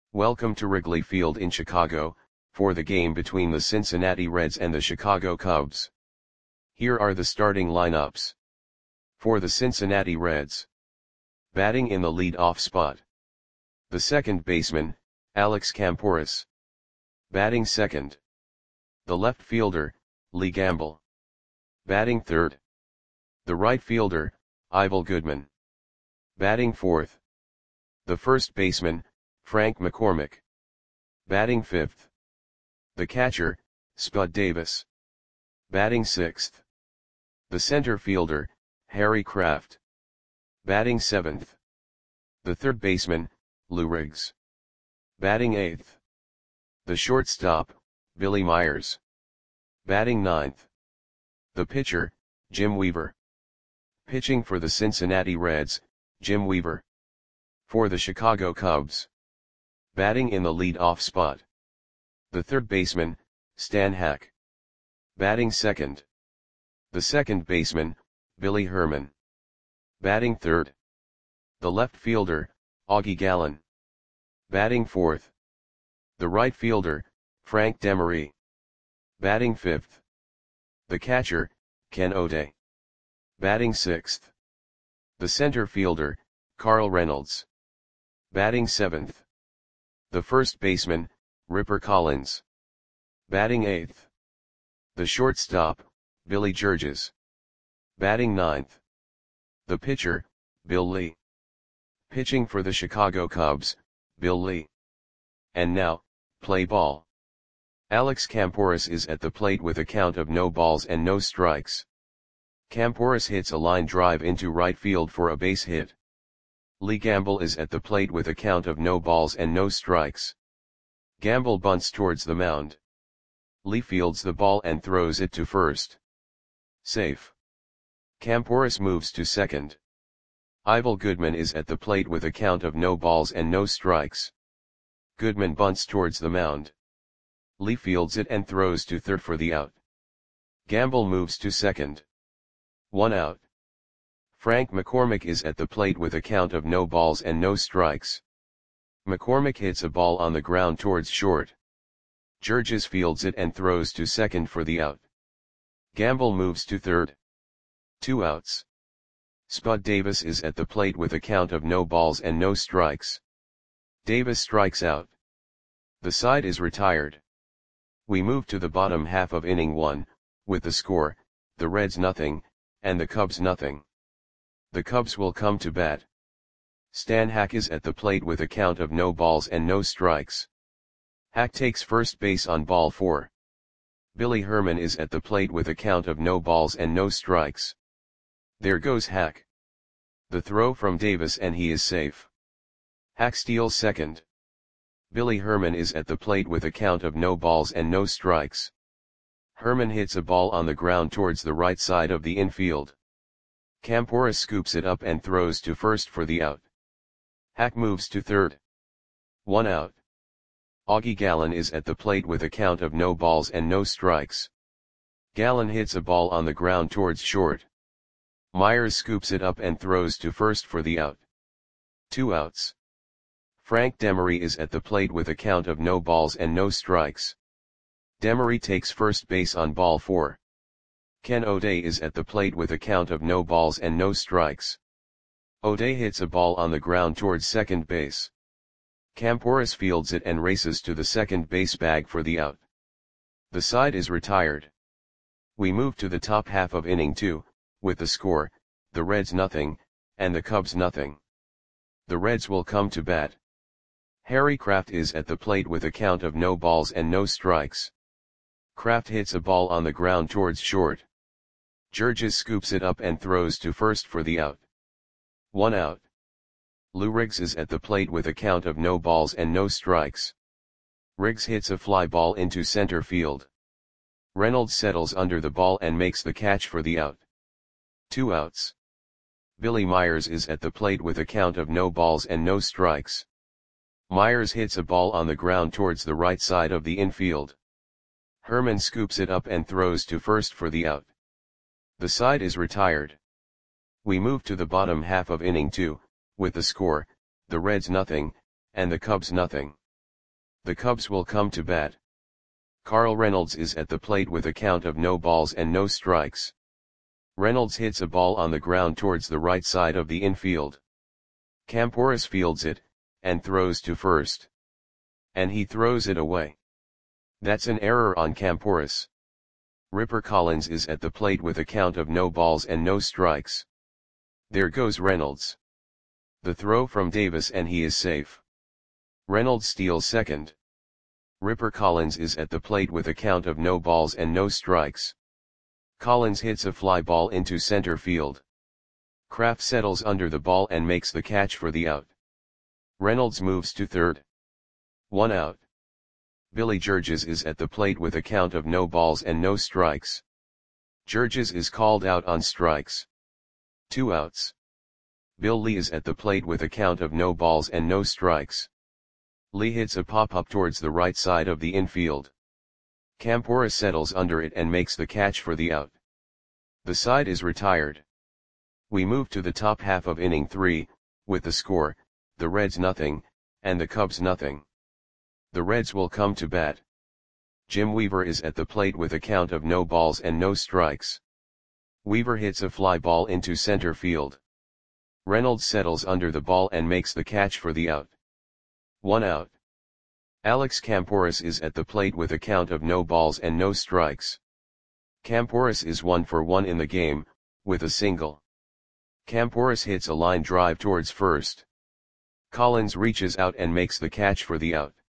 Welcome to Wrigley Field in Chicago, for the game between the Cincinnati Reds and the Chicago Cubs. Here are the starting lineups. For the Cincinnati Reds. Batting in the lead-off spot. The second baseman, Alex Kamporus. Batting second. The left fielder, Lee Gamble. Batting third. The right fielder, Ivel Goodman. Batting fourth. The first baseman, Frank McCormick. Batting fifth. The catcher, Spud Davis. Batting sixth. The center fielder, Harry Kraft. Batting seventh. The third baseman, Lou Riggs. Batting eighth. The shortstop, Billy Myers. Batting ninth. The pitcher, Jim Weaver. Pitching for the Cincinnati Reds, Jim Weaver. For the Chicago Cubs. Batting in the lead-off spot. The third baseman, Stan Hack. Batting second. The second baseman, Billy Herman. Batting third. The left fielder, Augie Gallen. Batting fourth. The right fielder, Frank Demery. Batting fifth. The catcher, Ken O'Day. Batting sixth. The center fielder, Carl Reynolds. Batting seventh. The first baseman, Ripper Collins. Batting eighth. The shortstop, Billy Georges. Batting ninth. The pitcher, Bill Lee. Pitching for the Chicago Cubs, Bill Lee. And now, play ball. Alex Kamporus is at the plate with a count of no balls and no strikes. Kamporus hits a line drive into right field for a base hit. Lee Gamble is at the plate with a count of no balls and no strikes. Gamble bunts towards the mound. Lee fields the ball and throws it to first. Safe. Kamporus moves to second. Ivel Goodman is at the plate with a count of no balls and no strikes. Goodman bunts towards the mound. Lee fields it and throws to third for the out. Gamble moves to second. 1 out. Frank McCormick is at the plate with a count of no balls and no strikes. McCormick hits a ball on the ground towards short. Georges fields it and throws to second for the out. Gamble moves to third. 2 outs. Spud Davis is at the plate with a count of no balls and no strikes. Davis strikes out. The side is retired. We move to the bottom half of inning 1, with the score, the Reds nothing, and the Cubs nothing. The Cubs will come to bat. Stan Hack is at the plate with a count of no balls and no strikes. Hack takes first base on ball 4. Billy Herman is at the plate with a count of no balls and no strikes. There goes Hack. The throw from Davis and he is safe. Hack steals second. Billy Herman is at the plate with a count of no balls and no strikes. Herman hits a ball on the ground towards the right side of the infield. Kamporus scoops it up and throws to first for the out. Hack moves to third. 1 out. Augie Gallen is at the plate with a count of no balls and no strikes. Gallen hits a ball on the ground towards short. Myers scoops it up and throws to first for the out. 2 outs. Frank Demery is at the plate with a count of no balls and no strikes. Demery takes first base on ball 4. Ken O'Day is at the plate with a count of no balls and no strikes. O'Day hits a ball on the ground towards second base. Kamporus fields it and races to the second base bag for the out. The side is retired. We move to the top half of inning 2, with the score, the Reds nothing, and the Cubs nothing. The Reds will come to bat. Harry Kraft is at the plate with a count of no balls and no strikes. Kraft hits a ball on the ground towards short. Georges scoops it up and throws to first for the out. 1 out. Lou Riggs is at the plate with a count of no balls and no strikes. Riggs hits a fly ball into center field. Reynolds settles under the ball and makes the catch for the out. 2 outs. Billy Myers is at the plate with a count of no balls and no strikes. Myers hits a ball on the ground towards the right side of the infield. Herman scoops it up and throws to first for the out. The side is retired. We move to the bottom half of inning 2, with the score, the Reds nothing, and the Cubs nothing. The Cubs will come to bat. Carl Reynolds is at the plate with a count of no balls and no strikes. Reynolds hits a ball on the ground towards the right side of the infield. Camporis fields it, and throws to first. And he throws it away. That's an error on Camporis. Ripper Collins is at the plate with a count of no balls and no strikes. There goes Reynolds. The throw from Davis and he is safe. Reynolds steals second. Ripper Collins is at the plate with a count of no balls and no strikes. Collins hits a fly ball into center field. Kraft settles under the ball and makes the catch for the out. Reynolds moves to third. 1 out. Billy Georges is at the plate with a count of no balls and no strikes. Georges is called out on strikes. 2 outs. Bill Lee is at the plate with a count of no balls and no strikes. Lee hits a pop-up towards the right side of the infield. Camporis settles under it and makes the catch for the out. The side is retired. We move to the top half of inning 3, with the score, the Reds nothing, and the Cubs nothing. The Reds will come to bat. Jim Weaver is at the plate with a count of no balls and no strikes. Weaver hits a fly ball into center field. Reynolds settles under the ball and makes the catch for the out. 1 out. Alex Camporis is at the plate with a count of no balls and no strikes. Camporis is 1 for 1 in the game, with a single. Camporis hits a line drive towards first. Collins reaches out and makes the catch for the out.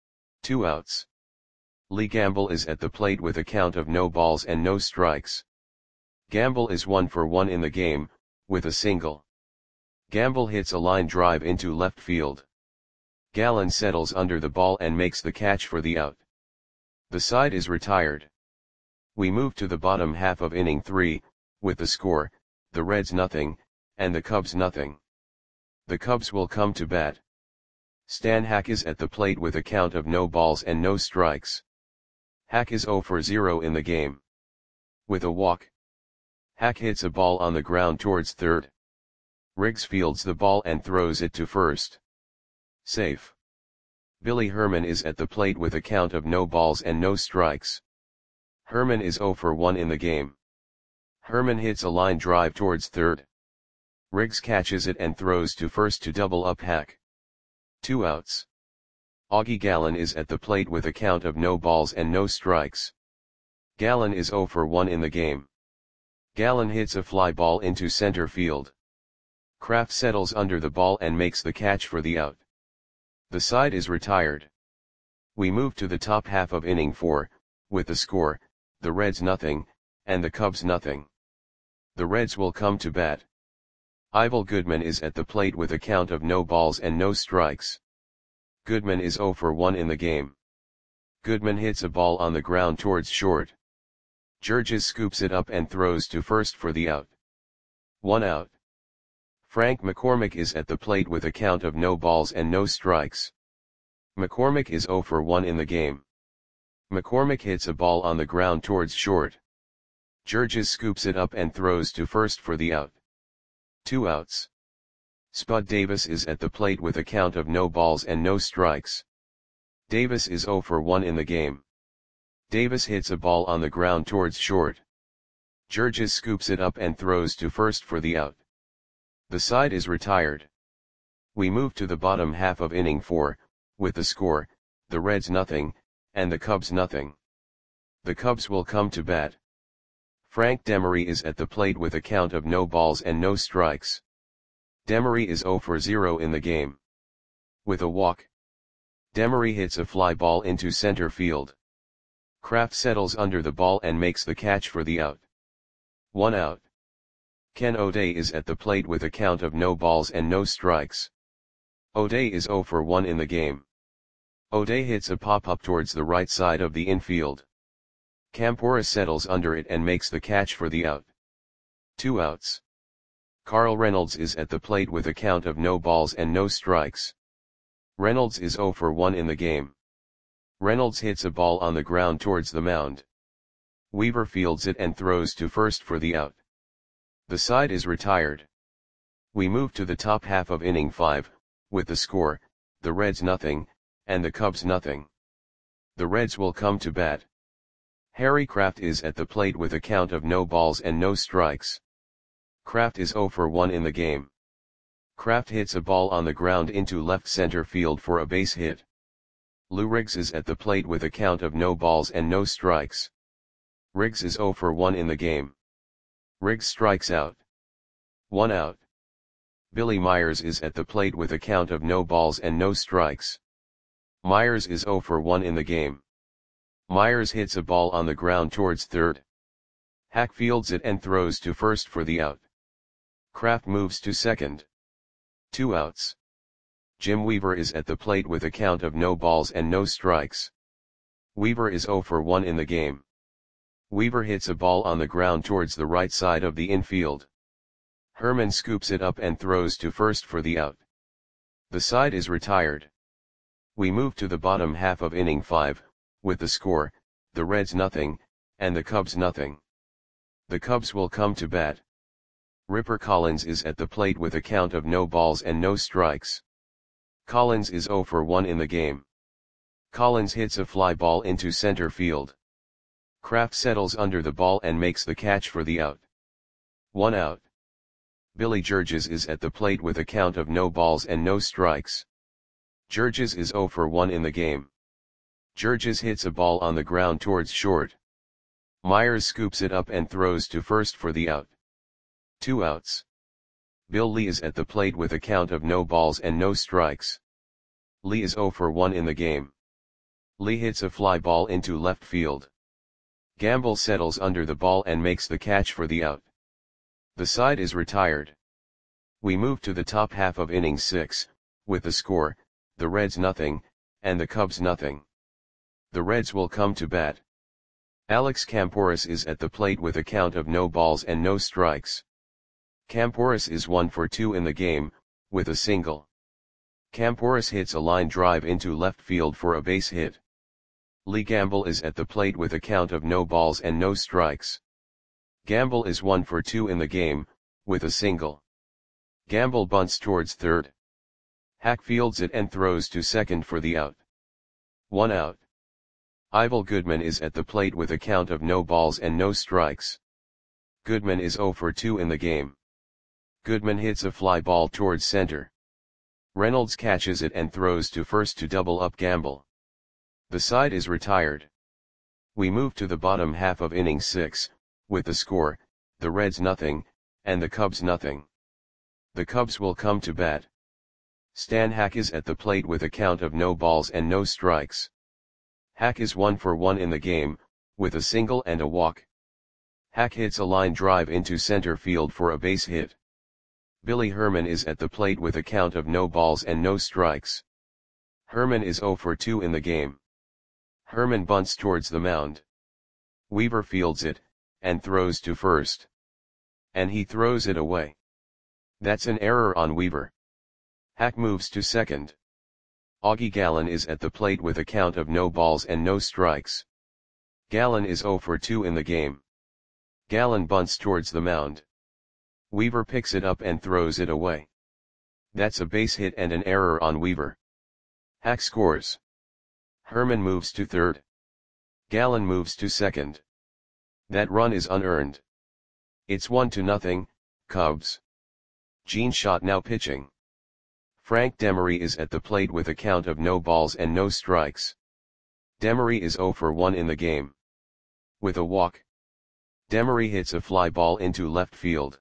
2 outs. Lee Gamble is at the plate with a count of no balls and no strikes. Gamble is 1 for 1 in the game, with a single. Gamble hits a line drive into left field. Gallen settles under the ball and makes the catch for the out. The side is retired. We move to the bottom half of inning 3, with the score, the Reds nothing, and the Cubs nothing. The Cubs will come to bat. Stan Hack is at the plate with a count of no balls and no strikes. Hack is 0 for 0 in the game. With a walk. Hack hits a ball on the ground towards third. Riggs fields the ball and throws it to first. Safe. Billy Herman is at the plate with a count of no balls and no strikes. Herman is 0 for 1 in the game. Herman hits a line drive towards third. Riggs catches it and throws to first to double up Hack. 2 outs. Augie Gallen is at the plate with a count of no balls and no strikes. Gallen is 0 for 1 in the game. Gallen hits a fly ball into center field. Kraft settles under the ball and makes the catch for the out. The side is retired. We move to the top half of inning 4, with the score, the Reds nothing, and the Cubs nothing. The Reds will come to bat. Ivel Goodman is at the plate with a count of no balls and no strikes. Goodman is 0 for 1 in the game. Goodman hits a ball on the ground towards short. Georges scoops it up and throws to first for the out. 1 out. Frank McCormick is at the plate with a count of no balls and no strikes. McCormick is 0 for 1 in the game. McCormick hits a ball on the ground towards short. Georges scoops it up and throws to first for the out. 2 outs. Spud Davis is at the plate with a count of no balls and no strikes. Davis is 0 for 1 in the game. Davis hits a ball on the ground towards short. Georges scoops it up and throws to first for the out. The side is retired. We move to the bottom half of inning 4, with the score, the Reds nothing, and the Cubs nothing. The Cubs will come to bat. Frank Demery is at the plate with a count of no balls and no strikes. Demery is 0 for 0 in the game. With a walk. Demery hits a fly ball into center field. Kraft settles under the ball and makes the catch for the out. 1 out. Ken O'Day is at the plate with a count of no balls and no strikes. O'Day is 0 for 1 in the game. O'Day hits a pop-up towards the right side of the infield. Camporis settles under it and makes the catch for the out. 2 outs. Carl Reynolds is at the plate with a count of no balls and no strikes. Reynolds is 0 for 1 in the game. Reynolds hits a ball on the ground towards the mound. Weaver fields it and throws to first for the out. The side is retired. We move to the top half of inning 5, with the score, the Reds nothing, and the Cubs nothing. The Reds will come to bat. Harry Kraft is at the plate with a count of no balls and no strikes. Kraft is 0 for 1 in the game. Kraft hits a ball on the ground into left center field for a base hit. Lou Riggs is at the plate with a count of no balls and no strikes. Riggs is 0 for 1 in the game. Riggs strikes out. 1 out. Billy Myers is at the plate with a count of no balls and no strikes. Myers is 0 for 1 in the game. Myers hits a ball on the ground towards third. Hack fields it and throws to first for the out. Kraft moves to second. 2 outs. Jim Weaver is at the plate with a count of no balls and no strikes. Weaver is 0 for 1 in the game. Weaver hits a ball on the ground towards the right side of the infield. Herman scoops it up and throws to first for the out. The side is retired. We move to the bottom half of inning 5, with the score, the Reds nothing, and the Cubs nothing. The Cubs will come to bat. Ripper Collins is at the plate with a count of no balls and no strikes. Collins is 0 for 1 in the game. Collins hits a fly ball into center field. Kraft settles under the ball and makes the catch for the out. 1 out. Billy Georges is at the plate with a count of no balls and no strikes. Georges is 0 for 1 in the game. Georges hits a ball on the ground towards short. Myers scoops it up and throws to first for the out. 2 outs. Bill Lee is at the plate with a count of no balls and no strikes. Lee is 0 for 1 in the game. Lee hits a fly ball into left field. Gamble settles under the ball and makes the catch for the out. The side is retired. We move to the top half of inning 6, with the score, the Reds nothing, and the Cubs nothing. The Reds will come to bat. Alex Kamporis is at the plate with a count of no balls and no strikes. Kamporis is 1 for 2 in the game, with a single. Kamporis hits a line drive into left field for a base hit. Lee Gamble is at the plate with a count of no balls and no strikes. Gamble is 1 for 2 in the game, with a single. Gamble bunts towards third. Hack fields it and throws to second for the out. 1 out. Ivel Goodman is at the plate with a count of no balls and no strikes. Goodman is 0 for 2 in the game. Goodman hits a fly ball towards center. Reynolds catches it and throws to first to double up Gamble. The side is retired. We move to the bottom half of inning 6, with the score, the Reds nothing, and the Cubs nothing. The Cubs will come to bat. Stan Hack is at the plate with a count of no balls and no strikes. Hack is 1 for 1 in the game, with a single and a walk. Hack hits a line drive into center field for a base hit. Billy Herman is at the plate with a count of no balls and no strikes. Herman is 0 for 2 in the game. Herman bunts towards the mound. Weaver fields it, and throws to first. And he throws it away. That's an error on Weaver. Hack moves to second. Augie Gallen is at the plate with a count of no balls and no strikes. Gallen is 0 for 2 in the game. Gallen bunts towards the mound. Weaver picks it up and throws it away. That's a base hit and an error on Weaver. Hack scores. Herman moves to third. Gallen moves to second. That run is unearned. It's 1-0, Cubs. Gene Schott now pitching. Frank Demery is at the plate with a count of no balls and no strikes. Demery is 0 for 1 in the game. With a walk. Demery hits a fly ball into left field.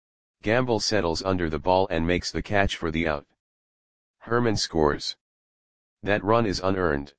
Gamble settles under the ball and makes the catch for the out. Herman scores. That run is unearned.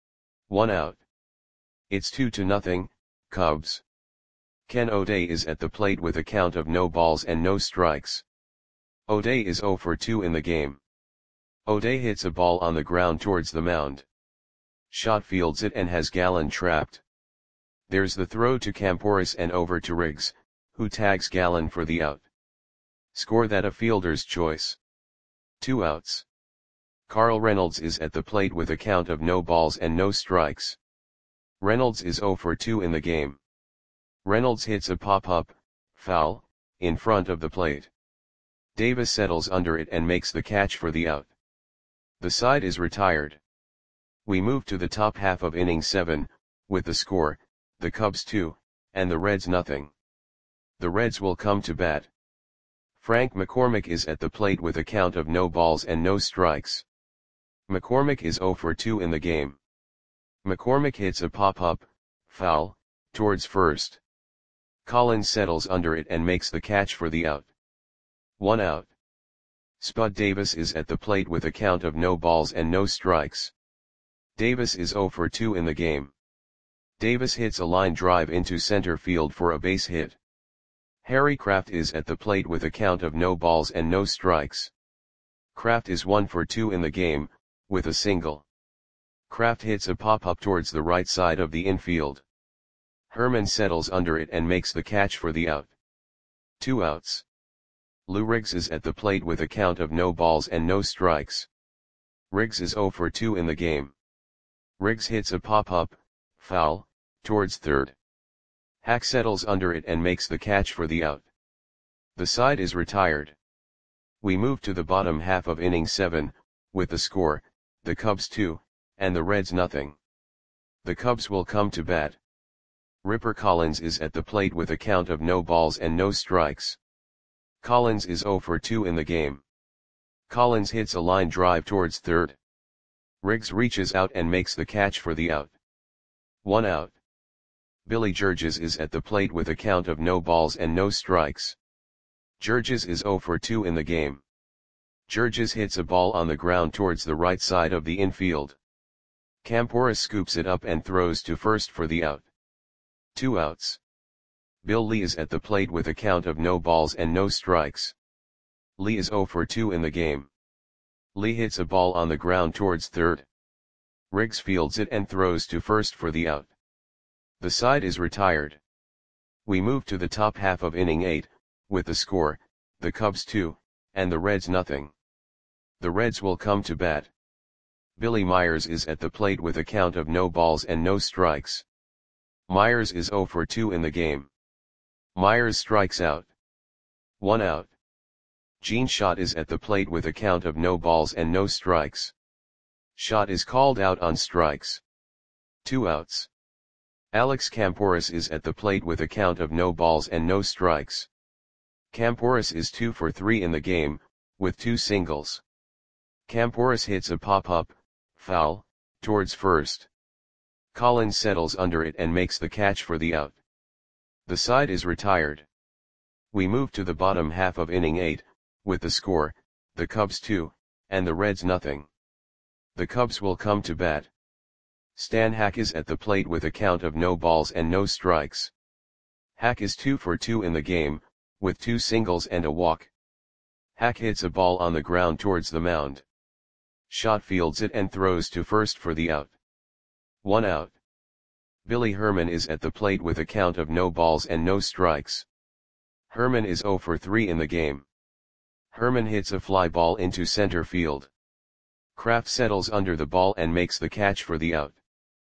1 out. It's 2-0, Cubs. Ken O'Day is at the plate with a count of no balls and no strikes. O'Day is 0 for 2 in the game. O'Day hits a ball on the ground towards the mound. Schott fields it and has Gallen trapped. There's the throw to Kamporis and over to Riggs, who tags Gallen for the out. Score that a fielder's choice. 2 outs. Carl Reynolds is at the plate with a count of no balls and no strikes. Reynolds is 0 for 2 in the game. Reynolds hits a pop-up, foul, in front of the plate. Davis settles under it and makes the catch for the out. The side is retired. We move to the top half of inning 7, with the score, the Cubs 2, and the Reds nothing. The Reds will come to bat. Frank McCormick is at the plate with a count of no balls and no strikes. McCormick is 0 for 2 in the game. McCormick hits a pop-up, foul, towards first. Collins settles under it and makes the catch for the out. 1 out. Spud Davis is at the plate with a count of no balls and no strikes. Davis is 0 for 2 in the game. Davis hits a line drive into center field for a base hit. Harry Kraft is at the plate with a count of no balls and no strikes. Kraft is 1 for 2 in the game, with a single. Kraft hits a pop-up towards the right side of the infield. Herman settles under it and makes the catch for the out. 2 outs. Lou Riggs is at the plate with a count of no balls and no strikes. Riggs is 0 for 2 in the game. Riggs hits a pop-up, foul, towards third. Hack settles under it and makes the catch for the out. The side is retired. We move to the bottom half of inning 7, with the score, the Cubs 2, and the Reds nothing. The Cubs will come to bat. Ripper Collins is at the plate with a count of no balls and no strikes. Collins is 0 for 2 in the game. Collins hits a line drive towards third. Riggs reaches out and makes the catch for the out. 1 out. Billy Georges is at the plate with a count of no balls and no strikes. Georges is 0 for 2 in the game. Georges hits a ball on the ground towards the right side of the infield. Campora scoops it up and throws to first for the out. 2 outs. Bill Lee is at the plate with a count of no balls and no strikes. Lee is 0 for 2 in the game. Lee hits a ball on the ground towards third. Riggs fields it and throws to first for the out. The side is retired. We move to the top half of inning 8, with the score, the Cubs 2, and the Reds nothing. The Reds will come to bat. Billy Myers is at the plate with a count of no balls and no strikes. Myers is 0 for 2 in the game. Myers strikes out. 1 out. Gene Schott is at the plate with a count of no balls and no strikes. Schott is called out on strikes. 2 outs. Alex Camporis is at the plate with a count of no balls and no strikes. Camporis is 2 for 3 in the game, with 2 singles. Camporis hits a pop-up, foul, towards first. Collins settles under it and makes the catch for the out. The side is retired. We move to the bottom half of inning 8, with the score, the Cubs 2, and the Reds nothing. The Cubs will come to bat. Stan Hack is at the plate with a count of no balls and no strikes. Hack is 2 for 2 in the game, with 2 singles and a walk. Hack hits a ball on the ground towards the mound. Schott fields it and throws to first for the out. 1 out. Billy Herman is at the plate with a count of no balls and no strikes. Herman is 0 for 3 in the game. Herman hits a fly ball into center field. Kraft settles under the ball and makes the catch for the out.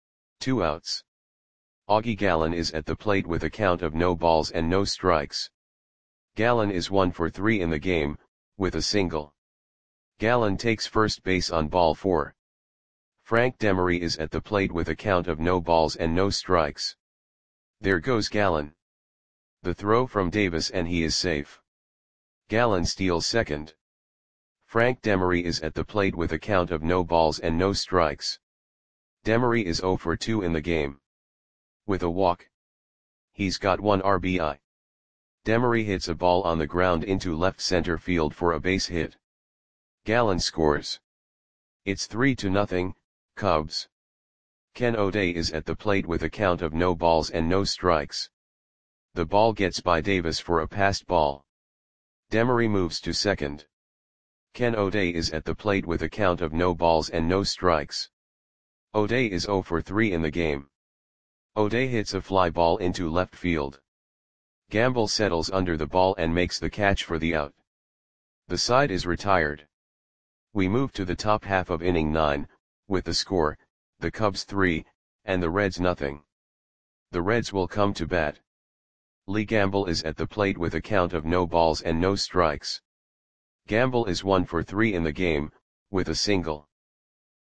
2 outs. Augie Gallen is at the plate with a count of no balls and no strikes. Gallen is 1 for 3 in the game, with a single. Gallen takes first base on ball 4. Frank Demery is at the plate with a count of no balls and no strikes. There goes Gallen. The throw from Davis and he is safe. Gallen steals second. Frank Demery is at the plate with a count of no balls and no strikes. Demery is 0 for 2 in the game. With a walk. He's got 1 RBI. Demery hits a ball on the ground into left center field for a base hit. Gallen scores. It's 3-0, Cubs. Ken O'Day is at the plate with a count of no balls and no strikes. The ball gets by Davis for a passed ball. Demery moves to second. Ken O'Day is at the plate with a count of no balls and no strikes. O'Day is 0 for 3 in the game. O'Day hits a fly ball into left field. Gamble settles under the ball and makes the catch for the out. The side is retired. We move to the top half of inning 9, with the score, the Cubs 3, and the Reds nothing. The Reds will come to bat. Lee Gamble is at the plate with a count of no balls and no strikes. Gamble is 1 for 3 in the game, with a single.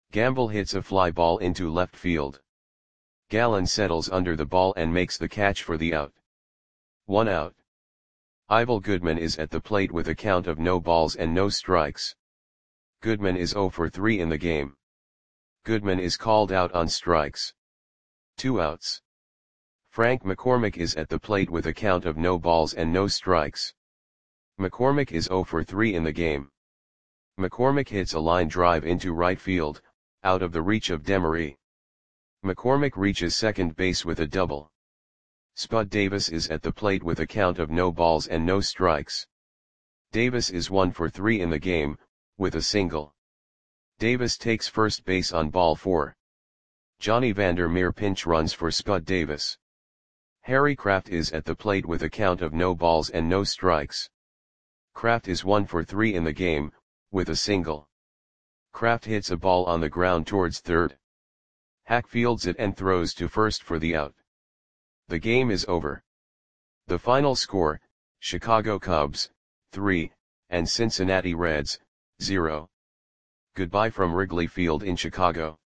Gamble hits a fly ball into left field. Gallen settles under the ball and makes the catch for the out. 1 out. Ivel Goodman is at the plate with a count of no balls and no strikes. Goodman is 0 for 3 in the game. Goodman is called out on strikes. 2 outs. Frank McCormick is at the plate with a count of no balls and no strikes. McCormick is 0 for 3 in the game. McCormick hits a line drive into right field, out of the reach of Demery. McCormick reaches second base with a double. Spud Davis is at the plate with a count of no balls and no strikes. Davis is 1 for 3 in the game, with a single. Davis takes first base on ball 4. Johnny Vandermeer pinch runs for Spud Davis. Harry Kraft is at the plate with a count of no balls and no strikes. Kraft is 1 for 3 in the game, with a single. Kraft hits a ball on the ground towards third. Hack fields it and throws to first for the out. The game is over. The final score, Chicago Cubs, 3, and Cincinnati Reds, 0. Goodbye from Wrigley Field in Chicago.